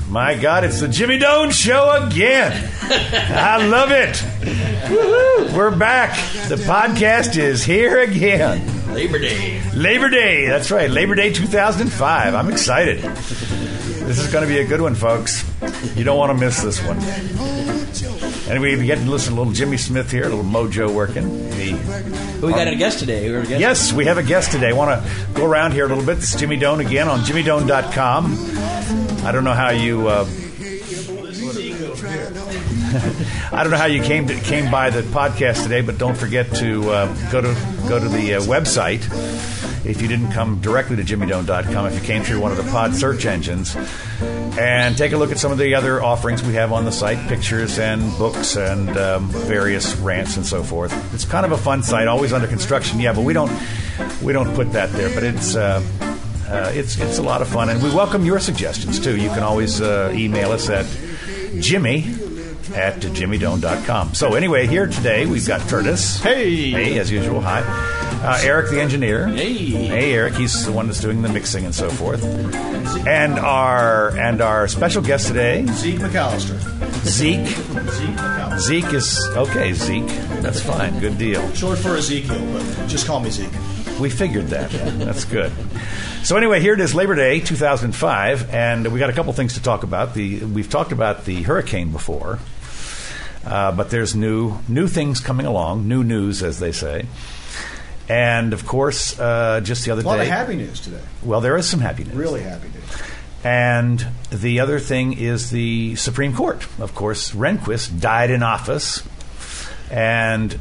My God, it's the Jimmy Doan Show again. I love it. Woo-hoo. We're back. The podcast is here again. Labor Day. Labor Day. That's right. Labor Day 2005. I'm excited. This is going to be a good one, folks. You don't want to miss this one. And we get to listen to a little Jimmy Smith here, a little mojo working. We got a guest today. Yes, we have a guest today. I want to go around here a little bit. This is Jimmy Doan again on jimmydoan.com. I don't know how you... I don't know how you came by the podcast today, but don't forget to go to the website. If you didn't come directly to jimmydoan.com, if you came through one of the pod search engines, and take a look at some of the other offerings we have on the site, pictures and books and various rants and so forth. It's kind of a fun site, always under construction. Yeah, but we don't put that there. But it's a lot of fun, and we welcome your suggestions too. You can always email us at jimmy@jimmydoan.com. So anyway, here today we've got Curtis. Hey, as usual. Hi. Eric, the engineer. Hey, Eric. He's the one that's doing the mixing and so forth. And our special guest today, Zeke McAllister. Zeke McAllister. Zeke is okay. Zeke, that's fine. Good deal. Short for Ezekiel, but just call me Zeke. We figured that. That's good. So anyway, here it is, Labor Day 2005, and we got a couple things to talk about. We've talked about the hurricane before, but there's new things coming along, new news, as they say. And, of course, just the other day... A lot of happy news today. Well, there is some happy news. Really happy news. And the other thing is the Supreme Court. Of course, Rehnquist died in office, and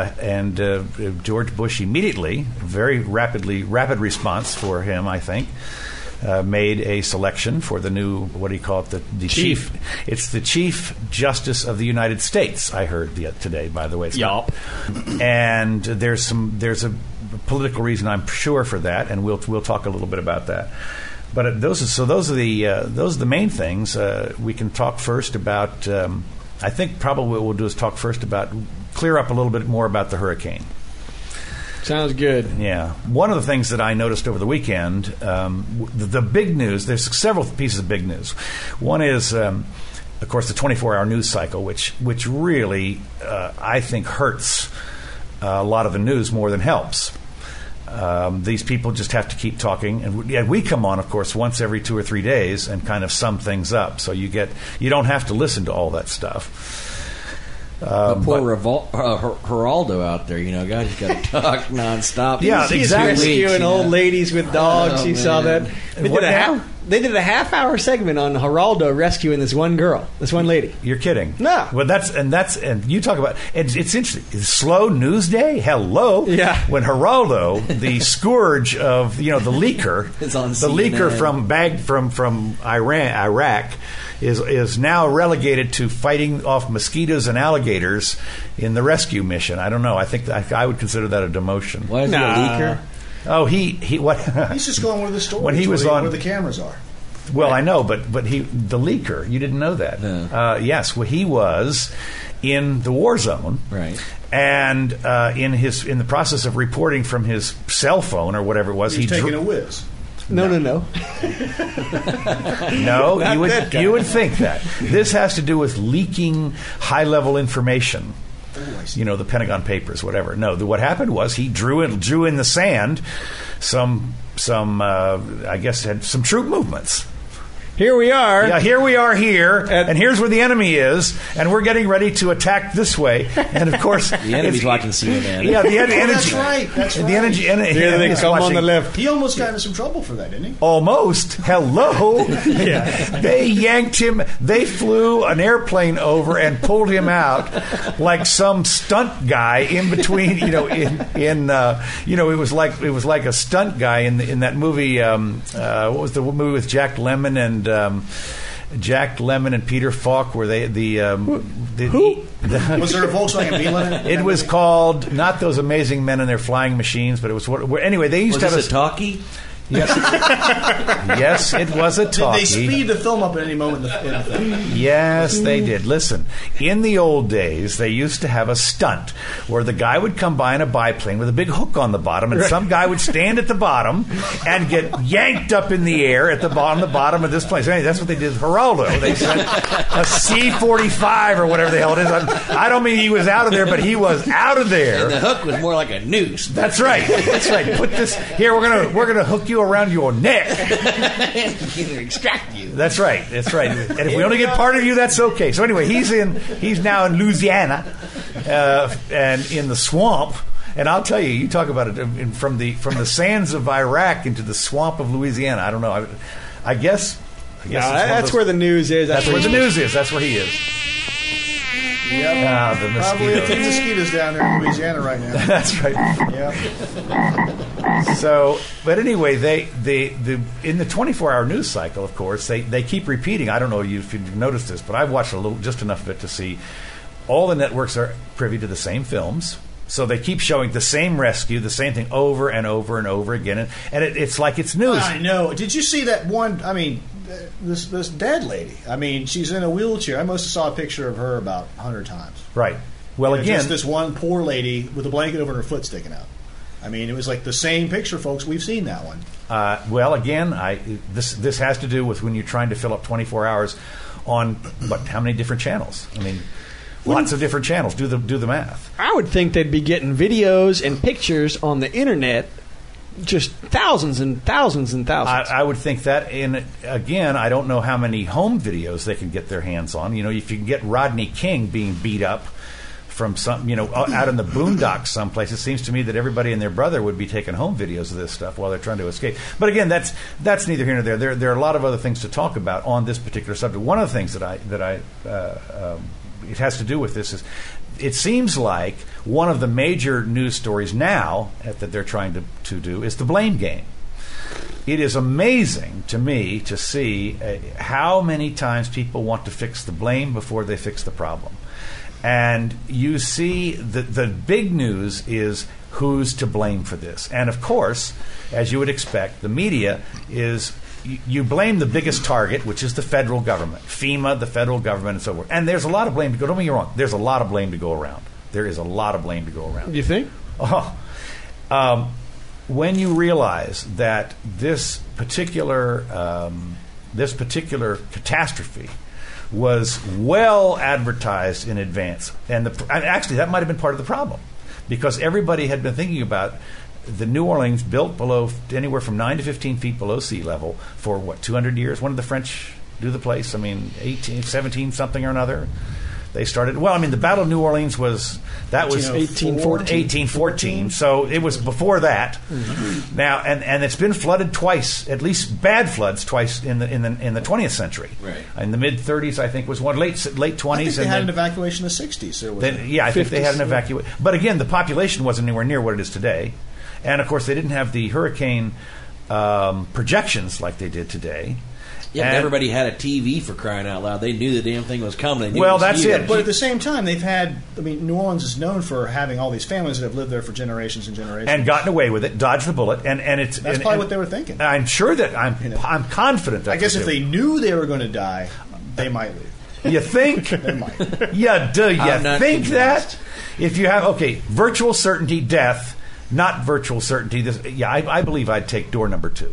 George Bush immediately, very rapid response for him, I think, made a selection for the new, what do you call it, the chief. It's the Chief Justice of the United States, I heard today, by the way. Yup. And there's a political reason, I'm sure, for that, and we'll talk a little bit about that. But those are the main things. We can talk first about. I think probably what we'll do is talk first about, clear up a little bit more about the hurricane. Sounds good. Yeah. One of the things that I noticed over the weekend, the big news, there's several pieces of big news. One is, of course, the 24-hour news cycle, which really, I think, hurts a lot of the news more than helps. These people just have to keep talking. And we come on, of course, once every 2 or 3 days and kind of sum things up. So you don't have to listen to all that stuff. Poor Geraldo out there, God, he's got to talk nonstop. Yeah, exactly. Rescuing old ladies with dogs. You saw that? They did a half-hour segment on Geraldo rescuing this one girl, this one lady. You're kidding? No. Well, and you talk about it's interesting. Slow news day. Hello. Yeah. When Geraldo, the scourge of the leaker, It's on the CNN. leaker from Iraq. Is now relegated to fighting off mosquitoes and alligators in the rescue mission. I don't know. I think I would consider that a demotion. Why is he a leaker? Oh, he what? He's just going with the stories when he was where the cameras are. Well, I know, but the leaker. You didn't know that. No. Yes. Well, he was in the war zone, right? And in the process of reporting from his cell phone or whatever it was, He's taking a whiz. No. No, you would think that. This has to do with leaking high-level information. The Pentagon Papers, whatever. No, what happened was he drew in the sand some I guess had some troop movements. Here we are. Yeah, here we are and here's where the enemy is, and we're getting ready to attack this way. And of course, the enemy's watching CNN. Yeah, the energy. That's right. The energy. Here they come on the left. He almost got into some trouble for that, didn't he? Almost. Hello. Yeah. They yanked him. They flew an airplane over and pulled him out like some stunt guy in between. It was like a stunt guy in that movie. What was the movie with Jack Lemmon and Peter Falk, where was there a Volkswagen Beetle in it? It was called not Those Amazing Men and Their Flying Machines, but it was anyway. They used to have a talkie. Yes, it was a talkie. Did they speed the film up at any moment in the film? Yes, they did. Listen, in the old days, they used to have a stunt where the guy would come by in a biplane with a big hook on the bottom, and some guy would stand at the bottom and get yanked up in the air at the bottom of this plane. So anyway, that's what they did with Geraldo. They sent a C-45 or whatever the hell it is. I don't mean he was out of there, but he was out of there. And the hook was more like a noose. That's right. That's right. Put this here. We're gonna hook you around your neck. Extract you. That's right. That's right. And if we only get part of you, that's okay. So anyway, he's now in Louisiana, and in the swamp. And I'll tell you, you talk about it from the sands of Iraq into the swamp of Louisiana. I don't know. I guess. That's where the news is. That's where the news is. That's where he is. Yep. The Probably mosquitoes. a few mosquitoes down there in Louisiana right now. That's right. Yeah. So, but anyway, they in the 24-hour news cycle, of course, they keep repeating. I don't know if you've noticed this, but I've watched just enough of it to see all the networks are privy to the same films. So they keep showing the same rescue, the same thing over and over and over again, and it's like it's news. I know. Did you see that one? I mean, this dead lady. I mean, she's in a wheelchair. I must have saw a picture of her about 100 times. Right. Well, again, just this one poor lady with a blanket over her foot sticking out. I mean, it was like the same picture, folks. We've seen that one. Well, again, this has to do with when you're trying to fill up 24 hours on how many different channels? I mean, lots of different channels. Do the math. I would think they'd be getting videos and pictures on the internet, just thousands and thousands and thousands. I would think that. And again, I don't know how many home videos they can get their hands on. You know, if you can get Rodney King being beat up from some, out in the boondocks someplace, it seems to me that everybody and their brother would be taking home videos of this stuff while they're trying to escape. But again, that's neither here nor there. There are a lot of other things to talk about on this particular subject. One of the things that it has to do with this is, it seems like one of the major news stories now that they're trying to do is the blame game. It is amazing to me to see how many times people want to fix the blame before they fix the problem. And you see the big news is who's to blame for this. And of course, as you would expect, the media is, you blame the biggest target, which is the federal government, FEMA, the federal government, and so forth. And there's a lot of blame to go. Don't get me wrong. There's a lot of blame to go around. There is a lot of blame to go around. You think? When you realize that this particular catastrophe was well advertised in advance, and actually that might have been part of the problem, because everybody had been thinking about the New Orleans built below anywhere from 9 to 15 feet below sea level for 200 years. When did the French do the place? I mean, 17 something or another. They started. Well, I mean, the Battle of New Orleans was 1814. So it was before that. Mm-hmm. Now, and it's been flooded twice, at least bad floods twice in the 20th century. Right. In the mid 30s, I think was one. Late 20s. I think they had an evacuation in the 60s. So I think they had an evacuation. But again, the population wasn't anywhere near what it is today, and of course, they didn't have the hurricane projections like they did today. Yeah, but everybody had a TV, for crying out loud. They knew the damn thing was coming. Well, that's it. But at the same time, they've had, New Orleans is known for having all these families that have lived there for generations and generations. And gotten away with it, dodged the bullet. That's probably what they were thinking. I'm sure that, I'm confident that. I guess if they knew they were going to die, they might leave. You think? They might. Yeah, do you think convinced. that? If you have, virtual certainty death, not virtual certainty. I believe I'd take door number 2.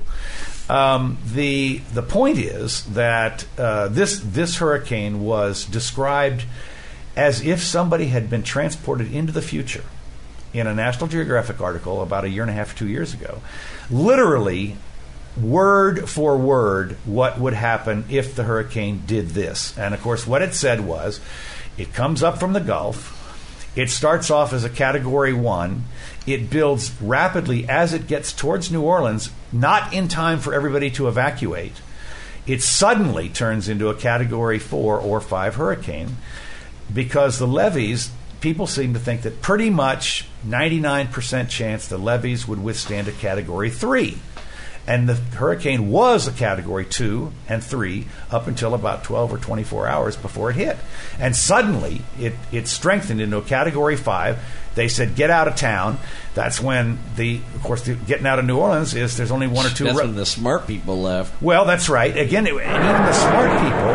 The point is that this hurricane was described as if somebody had been transported into the future in a National Geographic article about 1.5 years, 2 years ago. Literally, word for word, what would happen if the hurricane did this. And of course, what it said was, it comes up from the Gulf. It starts off as a Category 1. It builds rapidly as it gets towards New Orleans, not in time for everybody to evacuate. It suddenly turns into a Category 4 or 5 hurricane, because the levees, people seem to think that pretty much 99% chance the levees would withstand a Category 3. And the hurricane was a Category 2 and 3 up until about 12 or 24 hours before it hit. And suddenly, it strengthened into a Category 5. They said, get out of town. That's when, of course, getting out of New Orleans is there's only one or two... That's when the smart people left. Well, that's right. Again, and even the smart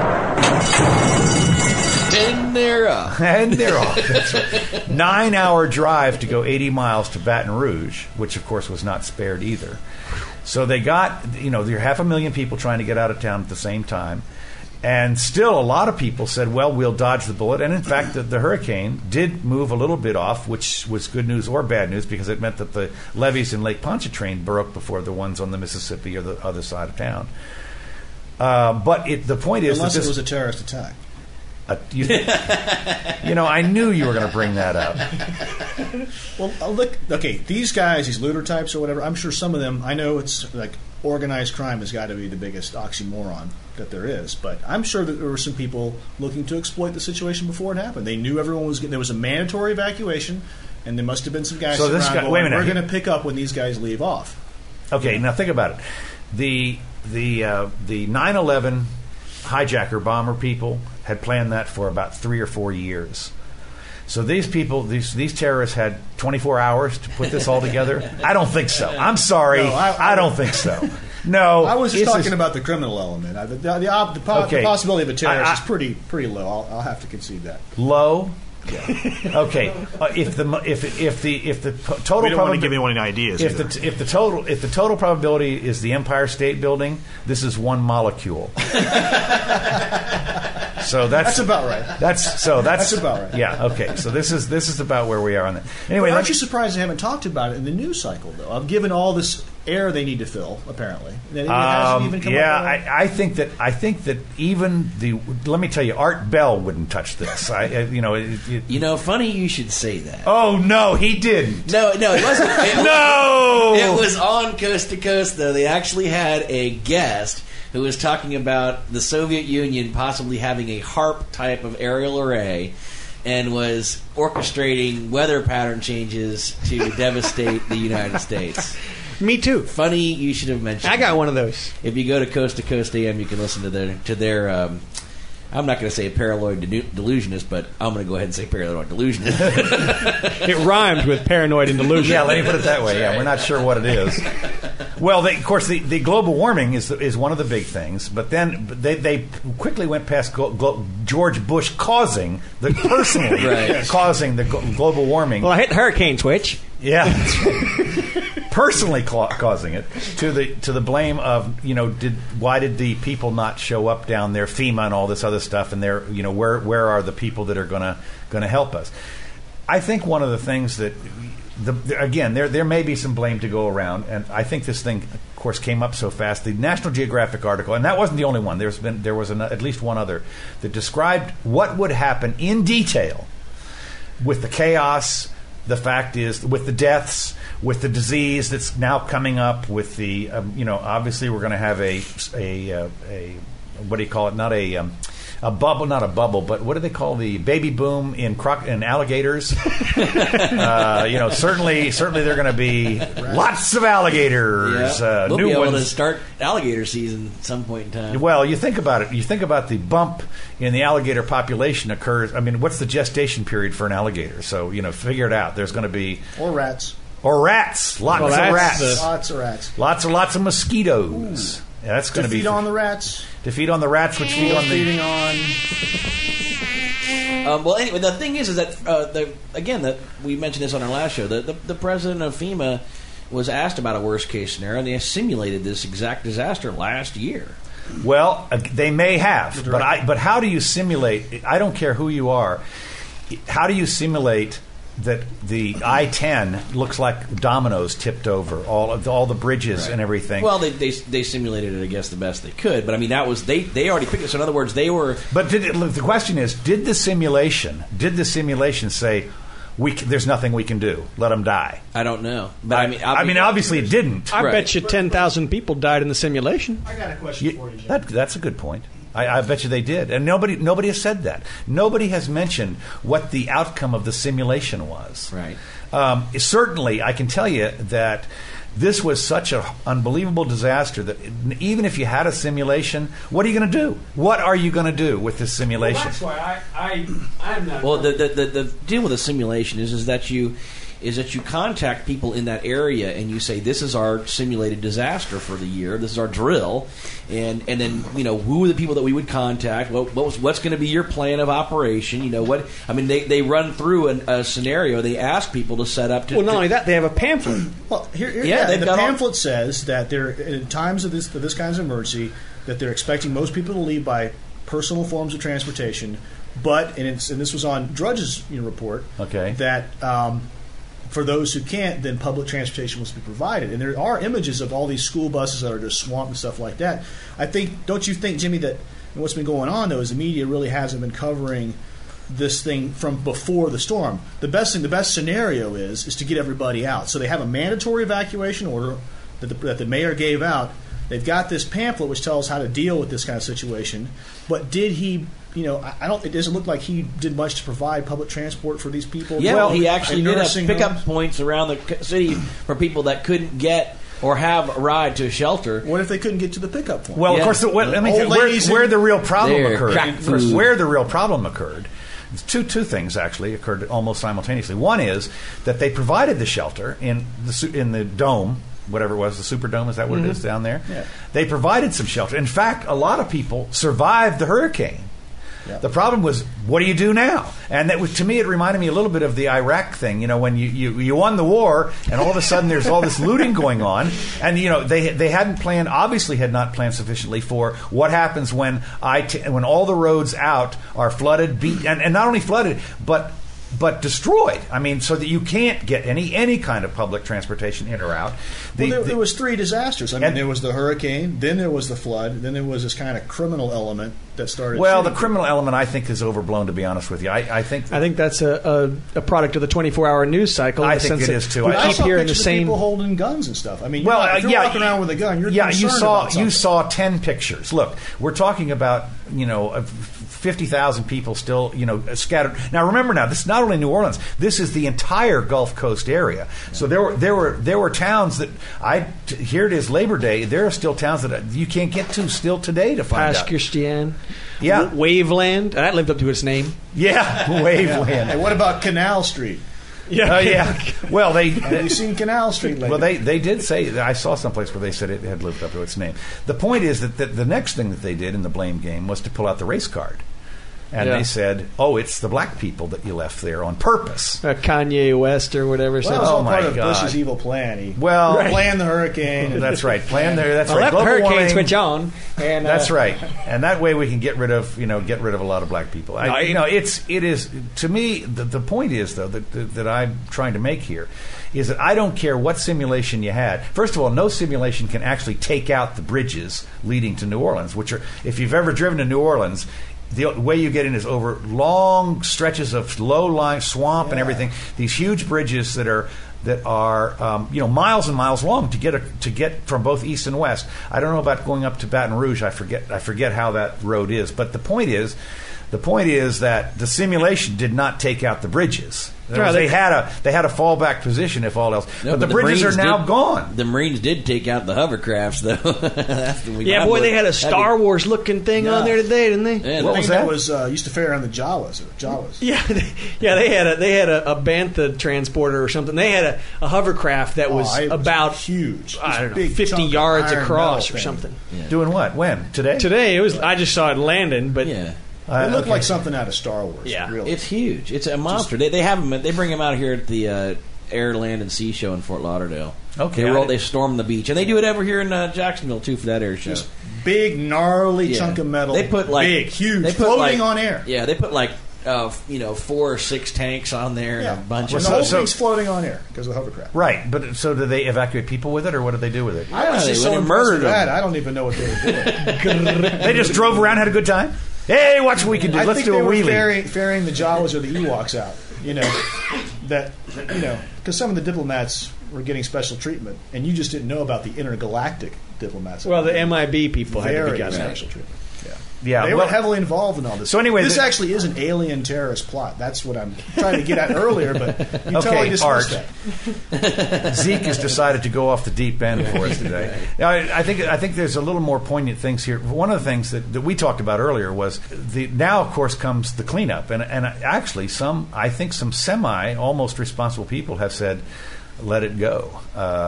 people... And they're off. And they're off. That's right. 9-hour drive to go 80 miles to Baton Rouge, which, of course, was not spared either. So they got, there are 500,000 people trying to get out of town at the same time. And still a lot of people said, well, we'll dodge the bullet. And in fact, the hurricane did move a little bit off, which was good news or bad news because it meant that the levees in Lake Pontchartrain broke before the ones on the Mississippi or the other side of town. But the point is... Unless it was a terrorist attack. I knew you were going to bring that up. Well, look, okay, these guys, these looter types or whatever, I'm sure some of them, I know it's like organized crime has got to be the biggest oxymoron that there is, but I'm sure that there were some people looking to exploit the situation before it happened. They knew everyone was getting, there was a mandatory evacuation, and there must have been some guys around going, wait a minute, we're going to pick up when these guys leave off. Okay, now think about it. The 9/11 hijacker bomber people had planned that for about 3 or 4 years. So these people, these terrorists had 24 hours to put this all together? I don't think so. I'm sorry. No, I don't think so. No. I was just talking about the criminal element. The possibility of a terrorist is pretty low. I'll have to concede that. Low? Yeah. Okay. If the total we don't want to give anyone any ideas. If the total probability is the Empire State Building, this is one molecule. So that's about right. That's about right. Yeah. Okay. So this is about where we are on that. Anyway, aren't you surprised they haven't talked about it in the news cycle though? I've given all this air they need to fill. Apparently, it hasn't even come up. I think that even let me tell you, Art Bell wouldn't touch this. Funny you should say that. Oh no, he didn't. No, it wasn't. It was on Coast to Coast though. They actually had a guest who was talking about the Soviet Union possibly having a HARP type of aerial array and was orchestrating weather pattern changes to devastate the United States. Me too. Funny you should have mentioned. I got one of those. If you go to Coast AM, you can listen to their I'm not going to say paranoid delusionist, but I'm going to go ahead and say paranoid delusionist. It rhymes with paranoid and delusionist. Yeah, let me put it that way. Yeah, we're not sure what it is. Well, of course, the global warming is one of the big things, but then they quickly went past George Bush causing the global warming. Well, I hit the hurricane switch. Yeah, personally causing it to the blame of why did the people not show up down there, FEMA and all this other stuff, and where are the people that are going to help us? I think one of the things that there may be some blame to go around, and I think this thing, of course, came up so fast. The National Geographic article, and that wasn't the only one. There was at least one other that described what would happen in detail with the chaos. The fact is, with the deaths, with the disease that's now coming up, with the obviously we're going to have a what do you call it? Not a bubble, not a bubble, but what do they call the baby boom in alligators? Certainly they're going to be lots of alligators. Yeah. We'll new be able ones. to start alligator season at some point in time. Well, you think about it. You think about the bump in the alligator population occurs. I mean, what's the gestation period for an alligator? So figure it out. There's going to be rats. Lots of rats. Lots of rats. Lots of mosquitoes. Yeah, that's going to be feed on the rats. To feed on the rats, which feed on the feeding on. Well, anyway, the thing is that that we mentioned this on our last show. The president of FEMA was asked about a worst case scenario, and they simulated this exact disaster last year. Well, they may have, but how do you simulate? I don't care who you are. How do you simulate that the I-10 looks like dominoes tipped over all the bridges and everything? Well, they simulated it, I guess, the best they could. But I mean, that was they already picked it. So in other words, they were. But the question is, did the simulation say there's nothing we can do? Let them die. I don't know. But I mean, obviously it didn't. I bet you 10,000 people died in the simulation. I got a question for you, Jim. That's a good point. I bet you they did. And nobody has said that. Nobody has mentioned what the outcome of the simulation was. Right. Certainly, I can tell you that this was such an unbelievable disaster that even if you had a simulation, what are you going to do? What are you going to do with this simulation? Well, that's why I'm not. Well, the deal with a simulation is that you contact people in that area and you say, this is our simulated disaster for the year, this is our drill, and then who are the people that we would contact, what's going to be your plan of operation, they run through a scenario, they ask people to set up to... Well, not only that, they have a pamphlet. Well, the pamphlet says that they're, in times of this kind of emergency, that they're expecting most people to leave by personal forms of transportation, but, and this was on Drudge's report, that... for those who can't, then public transportation must be provided. And there are images of all these school buses that are just swamped and stuff like that. Don't you think, Jimmy, that what's been going on, though, is the media really hasn't been covering this thing from before the storm. The best scenario is to get everybody out. So they have a mandatory evacuation order that the mayor gave out. They've got this pamphlet which tells how to deal with this kind of situation. But did he... it doesn't look like he did much to provide public transport for these people. Yeah, well, he actually did have pickup points around the city for people that couldn't get or have a ride to a shelter. What if they couldn't get to the pickup point? Well, of course, let me tell you where the real problem occurred. Where the real problem occurred. Two things actually occurred almost simultaneously. One is that they provided the shelter in the dome. Whatever it was, the Superdome, is that what it is down there? Yeah. They provided some shelter. In fact, a lot of people survived the hurricane. Yep. The problem was, what do you do now? And to me, it reminded me a little bit of the Iraq thing. When you won the war, and all of a sudden there's all this looting going on, and they hadn't planned, obviously had not planned sufficiently for what happens when all the roads out are flooded, and not only flooded, but destroyed. I mean, so that you can't get any kind of public transportation in or out. There was three disasters. There was the hurricane, then there was the flood, then there was this kind of criminal element that started. Well, the criminal element, I think, is overblown. To be honest with you, I think that's a product of the 24-hour news cycle. I think it is too. I keep hearing the same people holding guns and stuff. I mean, if you're walking around with a gun, you're concerned about something. You saw 10 pictures. Look, we're talking about 50,000 people still, scattered. Now, remember, this is not only New Orleans. This is the entire Gulf Coast area. So there were towns that here it is Labor Day. There are still towns that you can't get to still today to find out. Pascustian. Yeah. Waveland. That lived up to its name. Yeah, Waveland. And what about Canal Street? Yeah. Yeah. Well, have you seen Canal Street lately? Well, they did say, I saw someplace where they said it had lived up to its name. The point is that the next thing that they did in the blame game was to pull out the race card. And they said, it's the black people that you left there on purpose. Kanye West or whatever. Well, that was all part of Bush's evil plan. He planned the hurricane. That's right. That's right. Let the hurricane switch on. And that's right. And that way we can get rid of a lot of black people. It is to me the point is though that I'm trying to make here is that I don't care what simulation you had. First of all, no simulation can actually take out the bridges leading to New Orleans, which are, if you've ever driven to New Orleans, the way you get in is over long stretches of low-lying swamp and everything. These huge bridges that are miles and miles long to get from both east and west. I don't know about going up to Baton Rouge. I forget how that road is. But the point is that the simulation did not take out the bridges. They had a fallback position if all else. No, but the bridges are now gone. The Marines did take out the hovercrafts, though. They had a Star Wars looking thing on there today, didn't they? Yeah, what was that? Was used to ferry around the Jawas. They had a Bantha transporter or something. They had a hovercraft that was about huge. I don't know, 50 yards across or something. Yeah. Doing what? When? Today? Today. It was. I just saw it landing, but yeah. It looked like something out of Star Wars. Yeah, really. It's huge. It's a monster. They have them. They bring them out here at the Air, Land, and Sea Show in Fort Lauderdale. Okay, they storm the beach, and they do it over here in Jacksonville too for that air show. Just big, gnarly chunk of metal. They put huge, floating on air. Yeah, they put 4 or 6 tanks on there and a bunch of. The whole thing's floating on air because of the hovercraft. Right, but so do they evacuate people with it, or what do they do with it? I was just so murdered that I don't even know what they were doing. They just drove around, had a good time. Hey, watch what we can do. Let's do a wheelie. I think they were ferrying the Jawas or the Ewoks out. Because some of the diplomats were getting special treatment, and you just didn't know about the intergalactic diplomats. Well, the MIB people had to be getting special treatment. Yeah, They were heavily involved in all this. So anyway, this actually is an alien terrorist plot. That's what I'm trying to get at earlier, but you totally dismissed that. Zeke has decided to go off the deep end for us today. Now, I think there's a little more poignant things here. One of the things that we talked about earlier was now, of course, comes the cleanup, and actually some semi almost responsible people have said, let it go.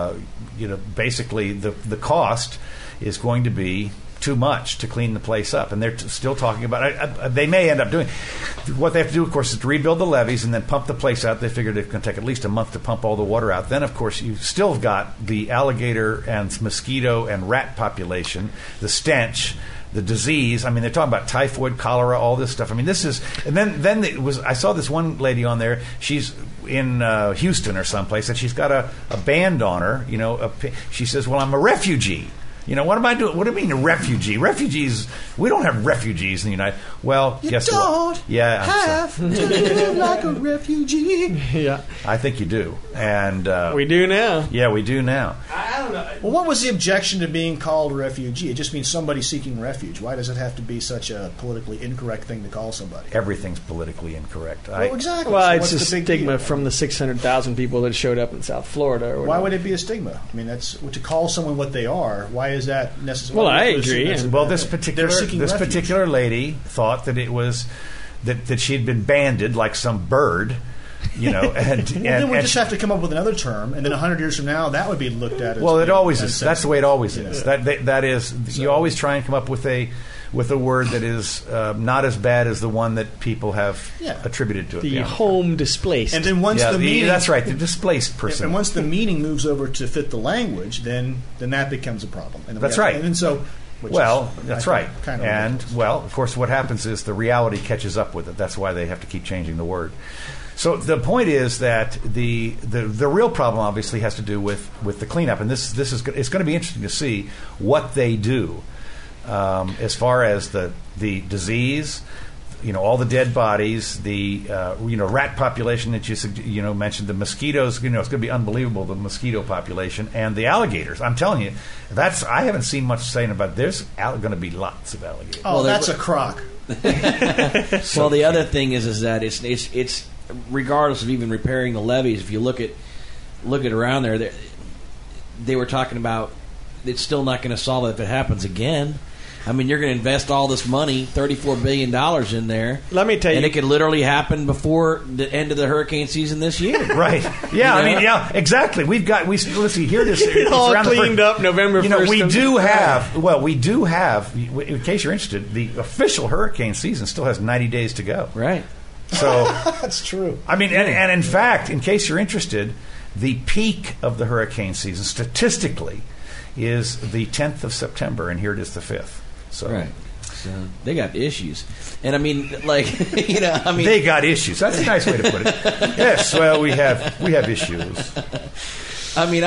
Basically the cost is going to be too much to clean the place up, and they're still talking about it. They may end up doing what they have to do, of course, is to rebuild the levees and then pump the place out. They figured it's going to take at least a month to pump all the water out. Then, of course, you've still got the alligator and mosquito and rat population, the stench, the disease. I mean, they're talking about typhoid, cholera, all this stuff. I mean, this is, and then it was. I saw this one lady on there. She's in Houston or someplace, and she's got a band on her. She says, "Well, I'm a refugee." What am I doing? What do you mean a refugee? Refugees, we don't have refugees in the United. Well, you guess don't what? Yeah, have to live like a refugee. Yeah, I think you do, and we do now. Yeah, we do now. I don't know. Well, what was the objection to being called a refugee? It just means somebody seeking refuge. Why does it have to be such a politically incorrect thing to call somebody? Everything's politically incorrect. Well, exactly. Well, So it's what's a the big stigma deal? from the 600,000 people that showed up in South Florida. Or Why would it be a stigma? I mean, that's to call someone what they are. Why is that necessary? Well, I agree. Well, this particular lady thought that it was that she had been banded like some bird, and then we just have to come up with another term, and then 100 years from now, that would be looked at as well. It always is. sensitive. That's the way it always is. That is. So, you always try and come up with a word that is not as bad as the one that people have attributed to it. The home displaced. And then once the meaning, that's right, the displaced person. And once the meaning moves over to fit the language, then that becomes a problem. And that's right. And so. That's right. Kind of and, of course, what happens is the reality catches up with it. That's why they have to keep changing the word. So the point is that the real problem obviously has to do with the cleanup, and it's going to be interesting to see what they do as far as the disease, all the dead bodies, the rat population that you mentioned, the mosquitoes. It's going to be unbelievable, the mosquito population, and the alligators. I'm telling you, I haven't seen much saying about it. There's going to be lots of alligators. Oh, that's a crock. Well, the other thing is that it's regardless of even repairing the levees. If you look at around there, they were talking about it's still not going to solve it if it happens again. I mean, you're going to invest all this money, $34 billion in there. Let me tell you. And it could literally happen before the end of the hurricane season this year. Right. Yeah, I mean, yeah, exactly. Let's see, here it is. It's all cleaned up November 1st. We do have, in case you're interested, the official hurricane season still has 90 days to go. Right. So that's true. I mean, and in fact, in case you're interested, the peak of the hurricane season, statistically, is the 10th of September, and here it is the 5th. So. Right. So they got issues. And I mean, they got issues. That's a nice way to put it. Yes, well, we have issues. I mean,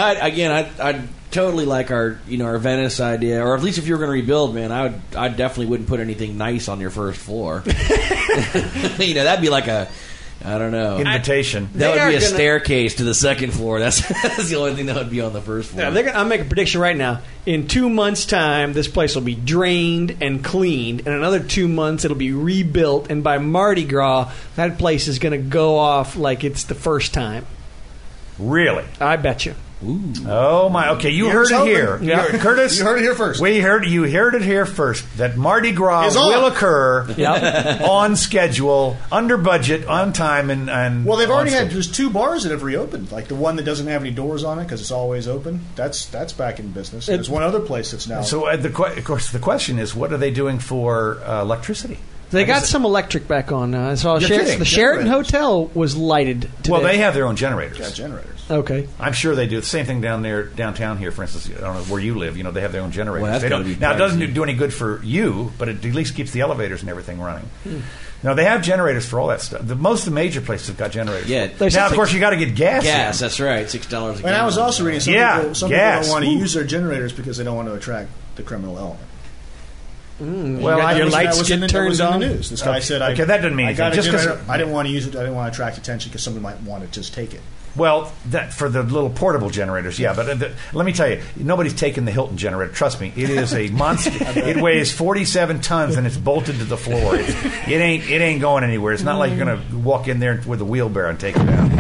I totally like our Venice idea, or at least if you were going to rebuild, man, I definitely wouldn't put anything nice on your first floor. That'd be like I don't know. Invitation. That would be a staircase to the second floor. That's the only thing that would be on the first floor. Yeah, I'll make a prediction right now. In 2 months' time, this place will be drained and cleaned. In another 2 months, it'll be rebuilt. And by Mardi Gras, that place is going to go off like it's the first time. Really? I bet you. Ooh. Oh my! Okay, you heard it here, Curtis. You heard it here first. You heard it here first. That Mardi Gras will occur on schedule, under budget, on time, and well, they've already had. There's 2 bars that have reopened. Like the one that doesn't have any doors on it because it's always open. That's back in business. There's one other place that's now. So of course, the question is, what are they doing for electricity? They got some electric back on. I saw the Sheraton Hotel was lighted today. Well, they have their own generators. Yeah, generators. Okay. I'm sure they do the same thing down there downtown here. For instance, I don't know where you live. They have their own generators. Well, they don't. Now, it doesn't do any good for you, but it at least keeps the elevators and everything running. Now, they have generators for all that stuff. Most of the major places have got generators. Yeah. Now, of course, you got to get gas. Gas, that's right. $6 a gallon. And I was also reading some people don't want to use their generators because they don't want to attract the criminal element. Well, your lights get turned on. In the news. This guy said, "Okay, that doesn't mean anything." I didn't want to use it. I didn't want to attract attention because somebody might want to just take it." Well, that for the little portable generators, yeah. But let me tell you, nobody's taken the Hilton generator. Trust me, it is a monster. It weighs 47 tons and it's bolted to the floor. It ain't going anywhere. It's not like you're going to walk in there with a wheelbarrow and take it out.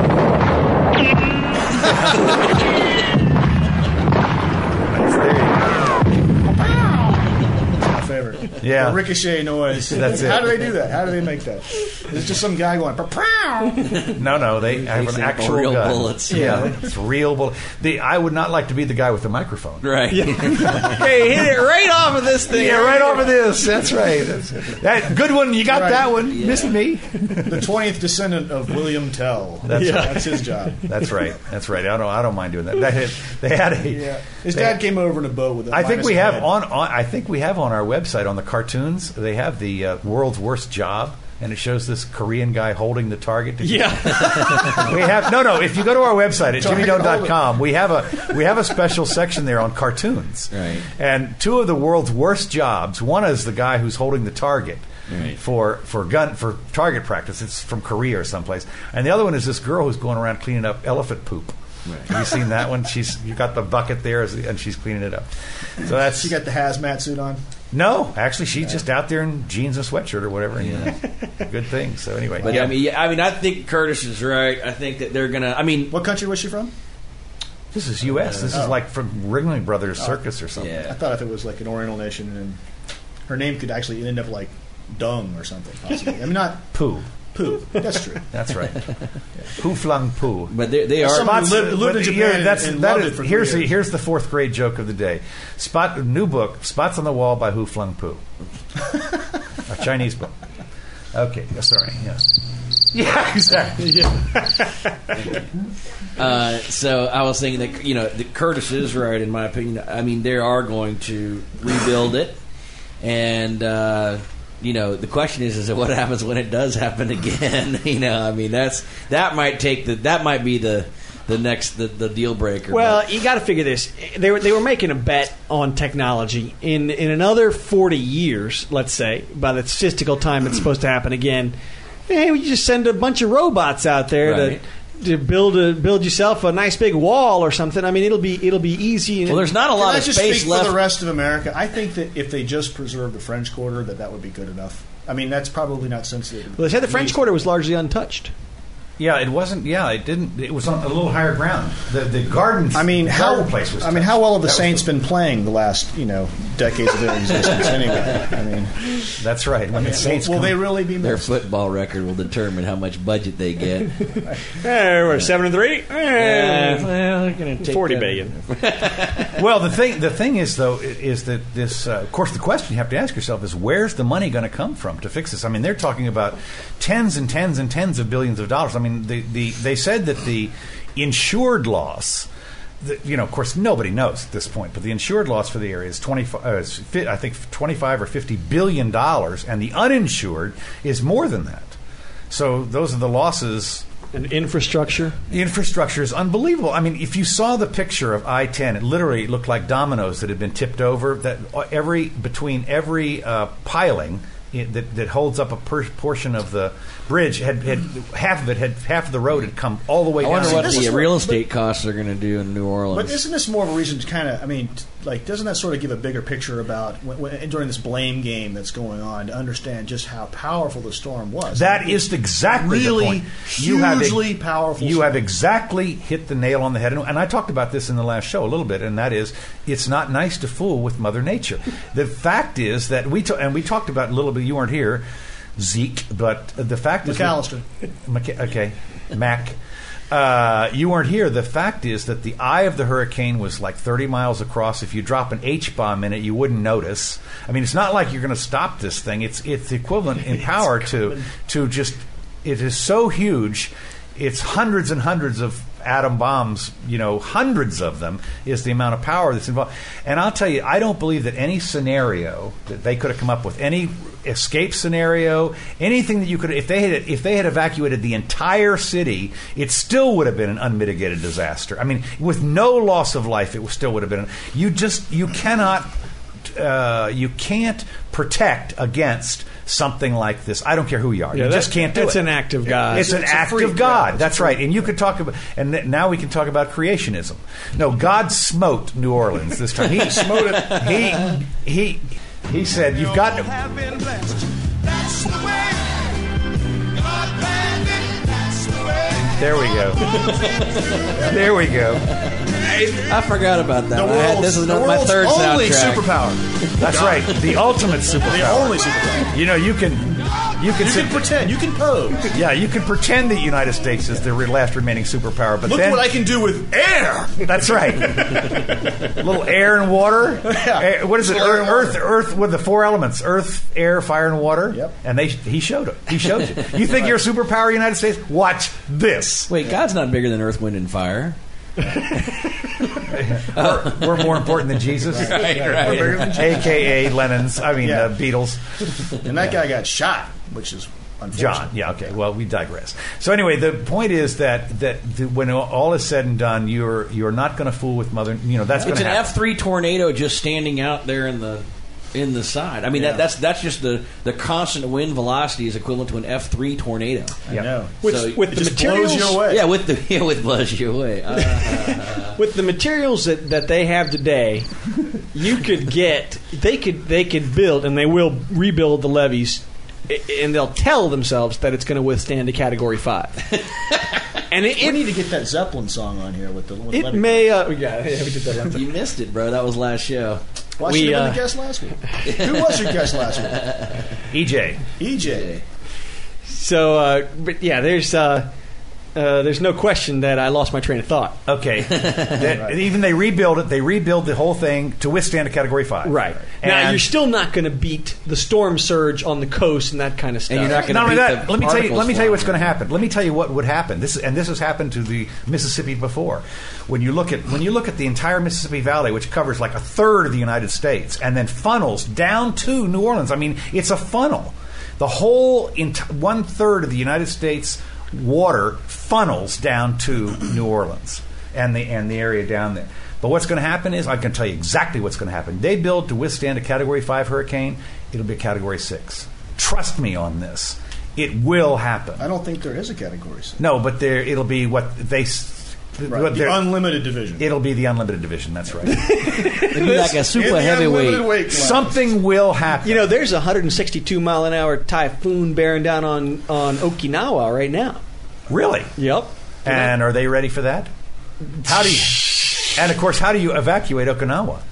My favorite. Yeah. The ricochet noise. That's it. How do they do that? How do they make that? It's just some guy going, "Pow!" No, they have an actual real gun. bullets. Yeah, it's real bullet. I would not like to be the guy with the microphone. Right. Hey, hit it right off of this thing. Yeah, right over this. That's right. That good one. You got Right. that one. Yeah. Missed me. The 20th descendant of William Tell. That's His job. That's right. That's right. I don't mind doing that. They had a. Yeah. His dad came over in a boat with a I think minus we a have head. I think we have on our website on the cartoons. They have the world's worst job, and it shows this Korean guy holding the target. Yeah. We have no. If you go to our website at jimmydome.com, we have a special section there on cartoons. Right. And two of the world's worst jobs. One is the guy who's holding the target. Right. For target practice. It's from Korea or someplace. And the other one is this girl who's going around cleaning up elephant poop. Right. Have you seen that one? You got the bucket there, and she's cleaning it up. So that's She got the hazmat suit on. no. Actually, she's just out there in jeans and sweatshirt or whatever. Yeah. Good thing. So anyway, But yeah. I mean, I think Curtis is right. I think that they're gonna. I mean, What country was she from? This is U.S. This is like from Ringling Brothers Circus or something. I yeah. thought if it was like an Oriental nation, and her name could actually end up like Dung or something. Possibly. I mean, not Pooh. Pooh. That's true. That's right. Who flung poo? But they are. Someone Spots, lived in but Japan here, and that loved is, it for here's 3 years. here's the fourth grade joke of the day. New book, Spots on the Wall by Who Flung Poo. A Chinese book. Okay, sorry. Yeah, exactly. So I was thinking that that Curtis is right in my opinion. I mean, they are going to rebuild it, and the question is what happens when it does happen again? I mean that might be the next deal breaker. Well, you got to figure this. They were making a bet on technology. In another 40 years, let's say, by the statistical time it's supposed to happen again, hey, we just send a bunch of robots out there Right. to build yourself a nice big wall or something. I mean, it'll be easy. Well, there's not a Can lot I of just space speak left. for the rest of America? I think that if they just preserve the French Quarter, that would be good enough. I mean, that's probably not sensitive. Well, they said the French Quarter was largely untouched. Yeah, it wasn't. Yeah, it didn't. It was on a little higher ground. The garden. I mean, garden place was. touched. how well have the That was Saints been playing the last decades of their existence anyway? I mean, That's right. When the Saints will come- they really be Their missed? football record will determine how much budget they get. Hey, we're 7-3. Well, they're going to take 40 that. billion. Well, the thing is though is that this. Of course, the question you have to ask yourself is where's the money going to come from to fix this? I mean, they're talking about tens and tens and tens of billions of dollars. I mean, they said that the insured loss. Of course, nobody knows at this point, but the insured loss for the area is 25 or 50 billion dollars, and the uninsured is more than that. So those are the losses. And infrastructure. The infrastructure is unbelievable. I mean, if you saw the picture of I-10, it literally looked like dominoes that had been tipped over. That between every piling that holds up a portion of the bridge had half of the road had come all the way I down. wonder what This is the what- real estate costs are going to do in New Orleans. But isn't this more of a reason to kind of, doesn't that sort of give a bigger picture about during this blame game that's going on to understand just how powerful the storm was? That is exactly really the point. You have hugely powerful. You storm. have exactly hit the nail on the head. And I talked about this in the last show a little bit, and that is, it's not nice to fool with Mother Nature. The fact is that we talked about it a little bit. You weren't here, Zeke, but the fact is... McAllister. Okay, Mac. You weren't here. The fact is that the eye of the hurricane was like 30 miles across. If you drop an H-bomb in it, you wouldn't notice. I mean, it's not like you're going to stop this thing. It's equivalent in power to just... It is so huge. It's hundreds and hundreds of atom bombs, hundreds of them is the amount of power that's involved. And I'll tell you, I don't believe that any scenario that they could have come up with, any escape scenario, anything that you could, if they had evacuated the entire city, it still would have been an unmitigated disaster. I mean, with no loss of life, it still would have been. You cannot protect against something like this. I don't care who you are. Yeah, you just can't do it. It's an act of God. It's an act of God. That's right. And you could talk about, and now we can talk about creationism. No, God smote New Orleans this time. He smote it. He said, "You've got to." Have been blessed. That's the way. God planned it. That's the way. There we go. There we go. I forgot about that. This is the my world's third only soundtrack. superpower. That's right. The ultimate superpower. The only superpower. You know, you can Pretend. You can pose. Yeah, you can pretend the United States is the last remaining superpower, but Look then, what I can do with air. That's right. A little air and water. Yeah. What is it? Earth with the 4 elements: earth, air, fire, and water. Yep. And he showed it. He showed you. You think you're a superpower, United States? Watch this. Wait, God's not bigger than Earth, Wind, and Fire. We're more important than Jesus. Right. AKA Lennon's. Beatles. And that guy got shot, which is unfortunate. John. Yeah. Okay. Well, we digress. So anyway, the point is that when all is said and done, you're not going to fool with Mother. That's going to happen. It's an F3 tornado just standing out there in the side. I mean, that's just the constant wind velocity is equivalent to an F3 tornado. I know. With it the just materials, blows you away. Yeah, with blows you away. with the materials that they have today, they could build, and they will rebuild the levees, and they'll tell themselves that it's going to withstand a Category 5. And we need to get that Zeppelin song on here with we did that last time. You missed it, bro. That was last show. Well, I should have been the guest last week. Who was your guest last week? EJ. So, but yeah, there's no question that I lost my train of thought. Okay. Even they rebuild it. They rebuild the whole thing to withstand a Category 5. Right. Now, you're still not going to beat the storm surge on the coast and that kind of stuff. And you're not going Not to only beat that, the let me tell you what's going to particles happen. Let me tell you what would happen. This has happened to the Mississippi before. When you look at the entire Mississippi Valley, which covers like a third of the United States, and then funnels down to New Orleans. I mean, it's a funnel. The whole 1/3 of the United States water funnels down to New Orleans and the area down there. But what's going to happen is, I can tell you exactly what's going to happen. They build to withstand a Category 5 hurricane, it'll be a Category 6. Trust me on this. It will happen. I don't think there is a Category 6. No, but it'll be what they... Right. The unlimited division. It'll be the unlimited division, that's right. It'll be like a super heavyweight. Something will happen. There's a 162-mile-an-hour typhoon bearing down on Okinawa right now. Really? Yep. And are they ready for that? And of course, how do you evacuate Okinawa?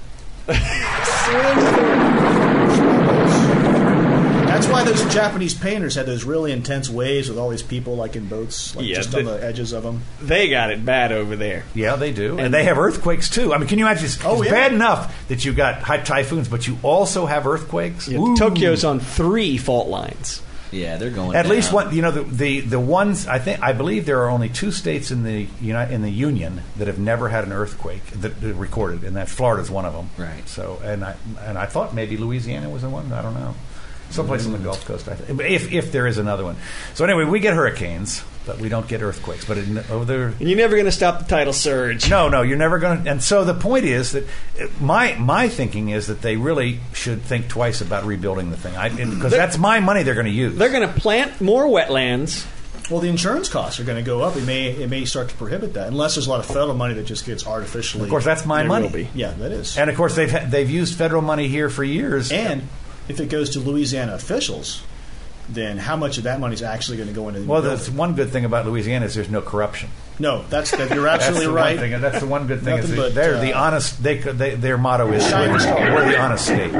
That's why those Japanese painters had those really intense waves with all these people like in boats, just on the edges of them. They got it bad over there. Yeah, they do. And they have earthquakes, too. I mean, can you imagine? It's bad enough that you got high typhoons, but you also have earthquakes? Yeah, Tokyo's on 3 fault lines. Yeah, they're going at down. least one. The ones I believe there are only 2 states in the Union that have never had an earthquake that recorded, and that Florida's one of them. Right. So, and I thought maybe Louisiana was the one. I don't know. Someplace on the Gulf Coast, I think. If there is another one. So anyway, we get hurricanes, but we don't get earthquakes. But over there, you're never going to stop the tidal surge. No, you're never going to. And so the point is that my thinking is that they really should think twice about rebuilding the thing, because that's my money they're going to use. They're going to plant more wetlands. Well, the insurance costs are going to go up. It may start to prohibit that, unless there's a lot of federal money that just gets artificially. Of course, that's my money. Will be. Yeah, that is. And of course, they've used federal money here for years. And if it goes to Louisiana officials, then how much of that money is actually going to go into the Well, that's one good thing about Louisiana is there's no corruption. No, you're absolutely right. That's the one good thing. Nothing is they're the honest. Their motto is we're the honest state.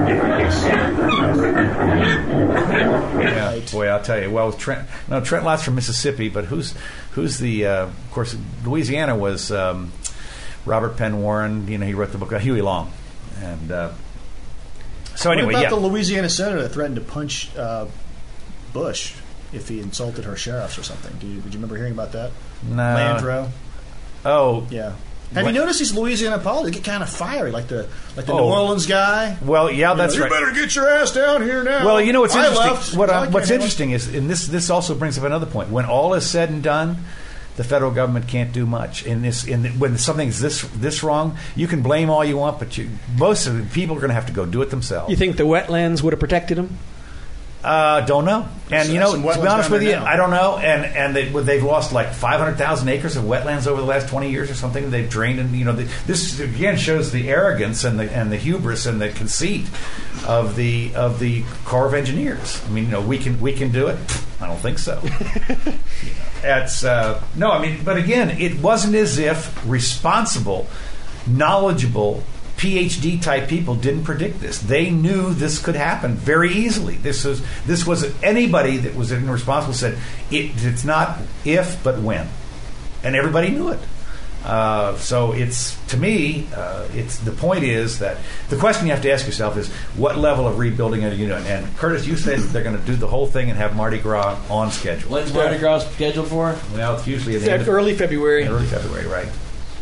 Yeah, boy, I'll tell you. Well, Trent Lott's from Mississippi, but who's the? Of course, Louisiana was Robert Penn Warren. He wrote the book Huey Long, and so anyway, what about the Louisiana senator that threatened to punch Bush if he insulted her sheriffs or something? Did you remember hearing about that? No. Landreau. Oh, yeah. Have you noticed these Louisiana politics get kind of fiery, like the New Orleans guy? Well, yeah, that's right. You better get your ass down here now. Well, what's interesting. What's What's interesting is, and this also brings up another point. When all is said and done, the federal government can't do much. When something's this wrong, you can blame all you want, but most of the people are going to have to go do it themselves. You think the wetlands would have protected them? Don't know. And, So you know, some to wetlands be honest with you, down there I don't know. And they've lost like 500,000 acres of wetlands over the last 20 years or something. They've drained, and, you know, this again shows the arrogance and the hubris and the conceit of the Corps of Engineers. I mean, you know, we can do it. I don't think so. It's no. I mean, but again, it wasn't as if responsible, knowledgeable PhD type people didn't predict this. They knew this could happen very easily. This was anybody that was responsible said it's not if but when, and everybody knew it. So it's, to me, it's the point is that the question you have to ask yourself is what level of rebuilding are you doing? And Curtis, you said that they're going to do the whole thing and have Mardi Gras on schedule. When's Mardi Gras scheduled for? Well, it's usually at the end of Early February. Early February, right?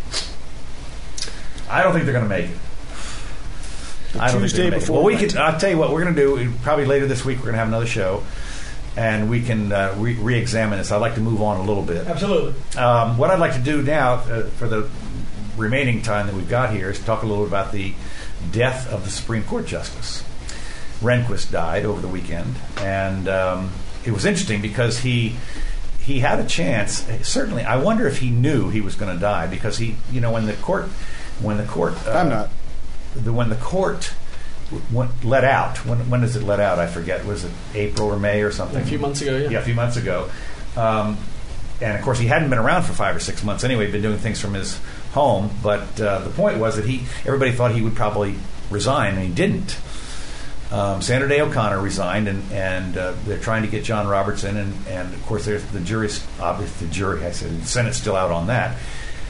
I don't think they're going to make it. I don't Tuesday think they're before. Well, I'll tell you what we're going to do. Probably later this week, we're going to have another show, and we can re-examine this. I'd like to move on a little bit. Absolutely. What I'd like to do now, for the remaining time that we've got here, is talk a little about the death of the Supreme Court Justice. Rehnquist died over the weekend, and it was interesting because he had a chance. Certainly, I wonder if he knew he was going to die, because he, you know, when the court, I'm not. When the court let out, when does it let out? I forget. Was it April or May or something? A few months ago, yeah. Yeah, a few months ago. And of course, he hadn't been around for 5 or 6 months anyway. He'd been doing things from his home. But the point was that everybody thought he would probably resign, and he didn't. Sandra Day O'Connor resigned, and they're trying to get John Roberts in, and of course, there's the jury's obviously the jury. I said the Senate's still out on that.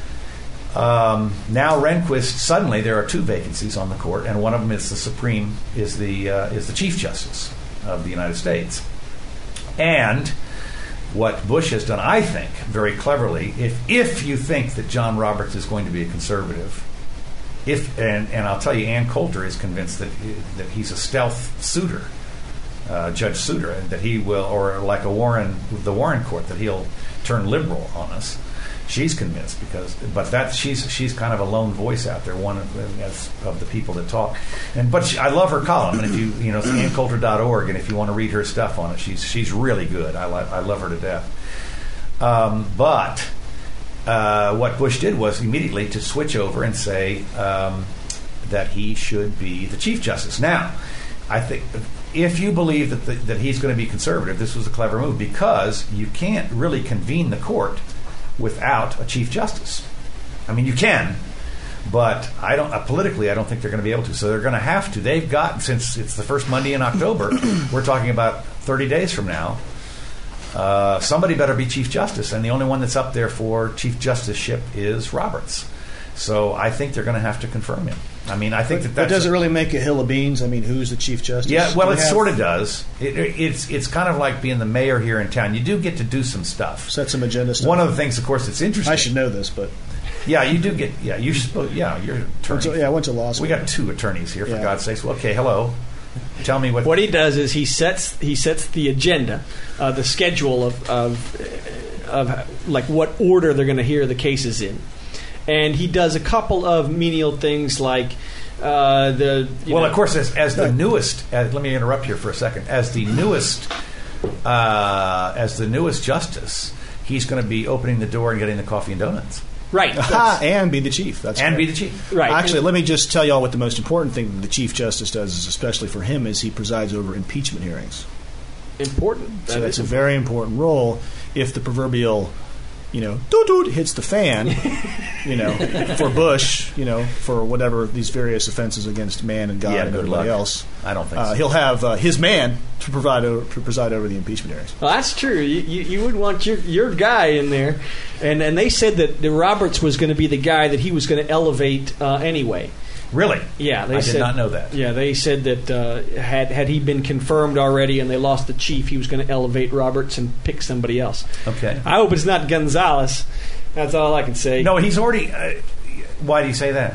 Now Rehnquist, suddenly there are 2 vacancies on the court, and one of them is the Chief Justice of the United States. And what Bush has done, I think, very cleverly, if you think that John Roberts is going to be a conservative, and I'll tell you, Ann Coulter is convinced that he's a stealth suitor, Judge Souter, and that he will, or like the Warren Court, that he'll turn liberal on us. She's convinced she's kind of a lone voice out there, one of the people that talk. But I love her column, and if you know, it's AnnCoulter.org, and if you want to read her stuff on it, she's really good. I love her to death. But what Bush did was immediately to switch over and say that he should be the Chief Justice. Now, I think if you believe that he's going to be conservative, this was a clever move, because you can't really convene the court without a Chief Justice. I mean, you can, but politically, I don't think they're going to be able to. So they're going to have to. They've got, since it's the first Monday in October, we're talking about 30 days from now, somebody better be Chief Justice, and the only one that's up there for Chief Justiceship is Roberts. So I think they're going to have to confirm him. I mean, I think that does it really make a hill of beans? I mean, who's the Chief Justice? Yeah, well, it sort of does. It's kind of like being the mayor here in town. You do get to do some stuff. Set some agenda stuff. One of the things, of course, that's interesting. I should know this, but... Yeah, you do get... Yeah, you should... Yeah, you're an attorney. I went to law school. We got 2 attorneys here, for God's sakes. Well, okay, hello. Tell me what... What he does is he sets the agenda, the schedule of like what order they're going to hear the cases in. And he does a couple of menial things like of course, as the newest. Let me interrupt here for a second. As the newest justice, he's going to be opening the door and getting the coffee and donuts. Right, and be the chief. Be the chief. Right. Actually, let me just tell you all what the most important thing the Chief Justice does, is especially for him, is he presides over impeachment hearings. Important. So that's a very important role. If the proverbial, doot hits the fan, for Bush, for whatever these various offenses against man and God and everybody else, I don't think so. He'll have his man to preside over the impeachment hearings. Well, that's true. You would want your guy in there, and they said that Roberts was going to be the guy that he was going to elevate anyway. Really? Yeah, I did not know that. Yeah, they said that had he been confirmed already and they lost the chief, he was going to elevate Roberts and pick somebody else. Okay. I hope it's not Gonzalez. That's all I can say. No, he's already. Why do you say that?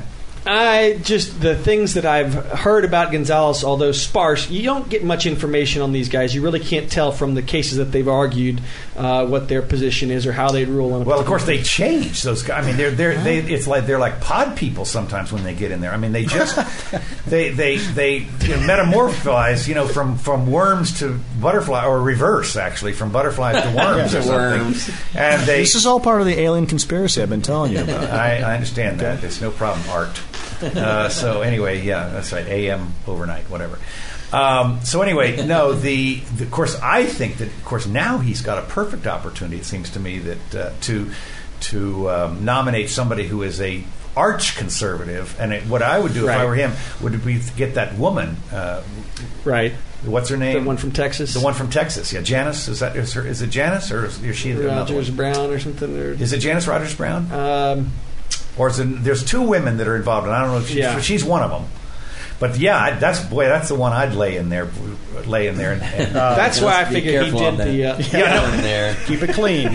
The things that I've heard about Gonzalez, although sparse, you don't get much information on these guys. You really can't tell from the cases that they've argued what their position is or how they'd rule on. Well, of course, they change those guys. I mean, it's like they're like pod people sometimes when they get in there. I mean, they just they metamorphose, from worms to butterfly, or reverse actually, from butterflies to worms or something. And this is all part of the alien conspiracy I've been telling you about. I understand that. There's no problem, Art. So anyway, yeah, that's right. AM overnight, whatever. So anyway, no. Of course, I think that of course now he's got a perfect opportunity. It seems to me that to nominate somebody who is a arch conservative, and what I would do if I were him would be get that woman. Right. What's her name? The one from Texas. The one from Texas. Yeah, Janice. Is it Janice or is she Rogers Brown or something? Or? Is it Janice Rogers Brown? Or there's two women that are involved, and I don't know if she's one of them. But yeah, that's the one I'd lay in there. And that's why I figured he did there. Keep it clean.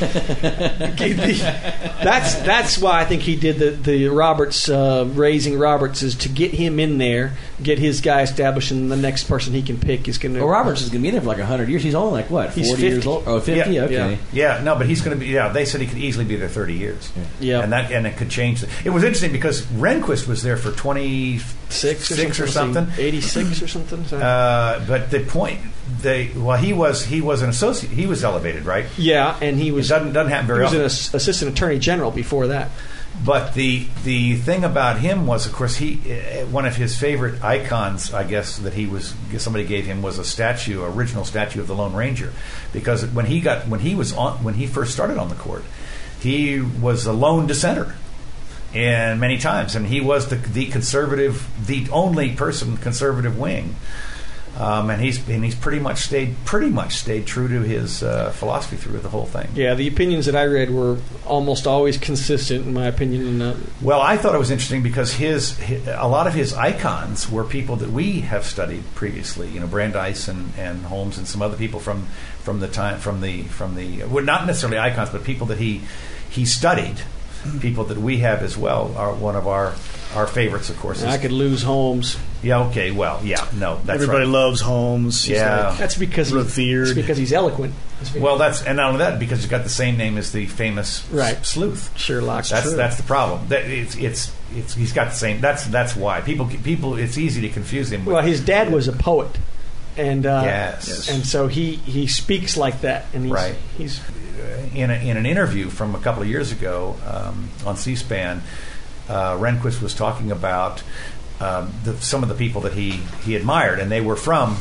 That's why I think he did the Roberts raising Roberts is to get him in there, get his guy established, and the next person he can pick is going to. Well, Roberts is going to be there for like 100 years. He's only like what? 40 years old? Oh, 50. Yeah. Okay. Yeah, no, but he's going to be. Yeah, they said he could easily be there 30 years. Yeah, and it could change. It was interesting because Rehnquist was there for 26 or something, 86 or something. But the point, he was an associate. He was elevated, right? Yeah, and he was. It doesn't happen very often. He was an assistant attorney general before that. But the thing about him was, of course, one of his favorite icons, I guess, that somebody gave him was original statue of the Lone Ranger, because when he first started on the court, he was a lone dissenter. And many times, and he was the conservative, the only person conservative wing, and he's pretty much stayed true to his philosophy through the whole thing. Yeah, the opinions that I read were almost always consistent, in my opinion. Well, I thought it was interesting because a lot of his icons were people that we have studied previously. Brandeis and Holmes and some other people from the time from the well, not necessarily icons, but people that he studied. People that we have as well are one of our favorites, of course. I could lose Holmes. Yeah. Okay. Well. Yeah. No. That's everybody right. loves Holmes. Yeah. That's because revered. It's because he's eloquent. Well, and not only that, because he's got the same name as the famous sleuth. Sherlock. That's the problem. He's got the same. That's why people. It's easy to confuse him. Well, his dad was a poet, and yes, and so he speaks like that, and he's in an interview from a couple of years ago on C-SPAN, Rehnquist was talking about some of the people that he admired, and they were from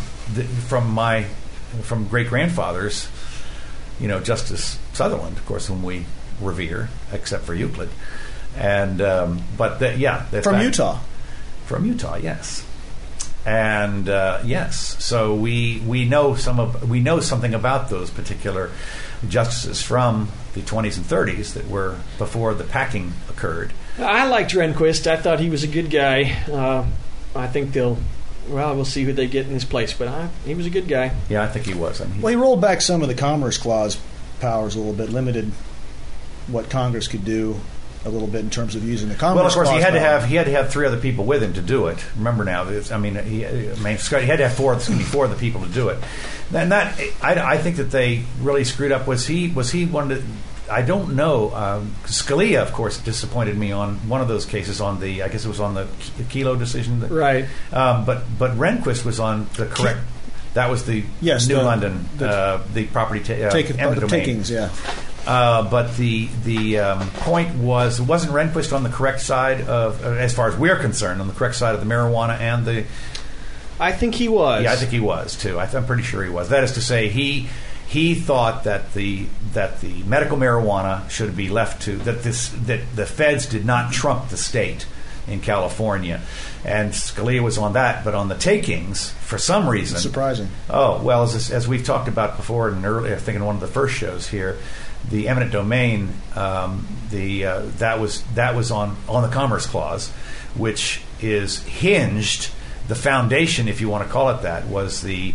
great grandfathers, Justice Sutherland, of course, whom we revere, except for Euclid, and that's from Utah. From Utah, yes. And yes, so we know something about those particular justices from the 20s and 30s that were before the packing occurred. I liked Rehnquist. I thought he was a good guy. I think we'll see who they get in his place, but he was a good guy. Yeah, I think he was. He rolled back some of the Commerce Clause powers a little bit, limited what Congress could do a little bit in terms of using the Commerce Clause. Well, of course, he had to have three other people with him to do it. Remember now, he had to have four of the people to do it. And that I think that they really screwed up. Was he one that I don't know. Scalia, of course, disappointed me on one of those cases I guess it was on the Kelo decision. Right. But Rehnquist was on the correct. That was the New London, the property eminent domain. Takings, yeah. But the point wasn't Rehnquist on the correct side of, as far as we're concerned, on the correct side of the marijuana and the. I think he was. Yeah, I think he was too. I'm pretty sure he was. That is to say, he thought that the medical marijuana should be left to that the feds did not trump the state in California, and Scalia was on that. But on the takings, for some reason, surprising. Oh well, as we've talked about before, and earlier, I think in one of the first shows here. The eminent domain, that was on the Commerce Clause, which is hinged. The foundation, if you want to call it that, was the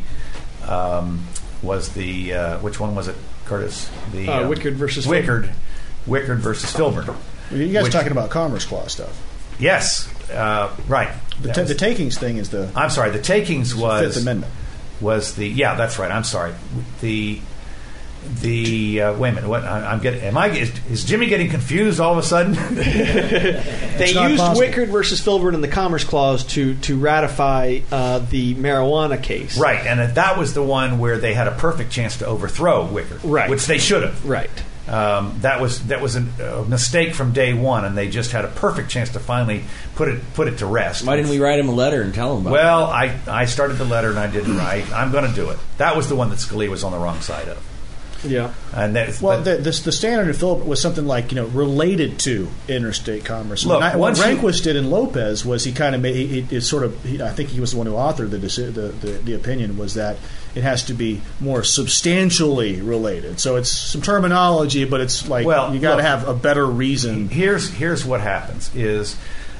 which one was it, Curtis? The Wickard versus Wickard versus Filburn. You guys talking about Commerce Clause stuff? Yes, right. The takings thing is the. I'm sorry. The takings was Fifth Amendment. Was the that's right. I'm sorry. The wait a minute. What I'm getting? Is Jimmy getting confused all of a sudden? They used Wickard versus Filbert in the Commerce Clause to ratify the marijuana case. Right, and that was the one where they had a perfect chance to overthrow Wickard, right, which they should have. Right. That was a mistake from day one, and they just had a perfect chance to finally put it to rest. Why didn't we write him a letter and tell him about it? Well, I started the letter and I didn't write. I'm going to do it. That was the one that Scalia was on the wrong side of. Yeah. And the standard in Philip was something like related to interstate commerce. Look, what Rehnquist did in Lopez was he kind of made I think he was the one who authored the opinion, was that it has to be more substantially related. So it's some terminology, but it's like you got to have a better reason. Here's what happens is